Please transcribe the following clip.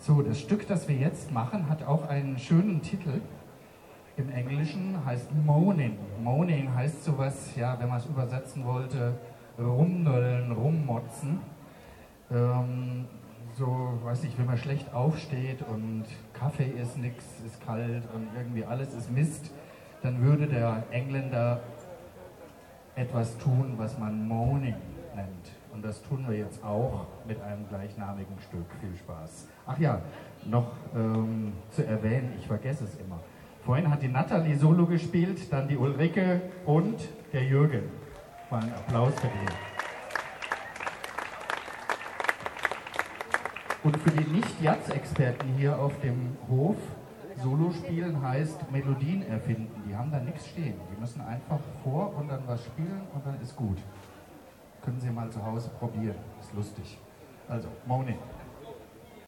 So, das Stück, das wir jetzt machen, hat auch einen schönen Titel. Im Englischen heißt Moaning. Moaning heißt sowas, ja, wenn man es übersetzen wollte, rumnöllen, rummotzen. So, weiß nicht, wenn man schlecht aufsteht und Kaffee ist nix, ist kalt und irgendwie alles ist Mist, dann würde der Engländer etwas tun, was man Moaning nennt. Und das tun wir jetzt auch mit einem gleichnamigen Stück. Viel Spaß. Ach ja, noch zu erwähnen, ich vergesse es immer. Vorhin hat die Nathalie Solo gespielt, dann die Ulrike und der Jürgen. Mal einen Applaus für die. Und für die Nicht-Jazz-Experten hier auf dem Hof, Solo spielen heißt Melodien erfinden. Die haben da nichts stehen. Die müssen einfach vor und dann was spielen und dann ist gut. Können Sie mal zu Hause probieren. Ist lustig. Also, Moaning.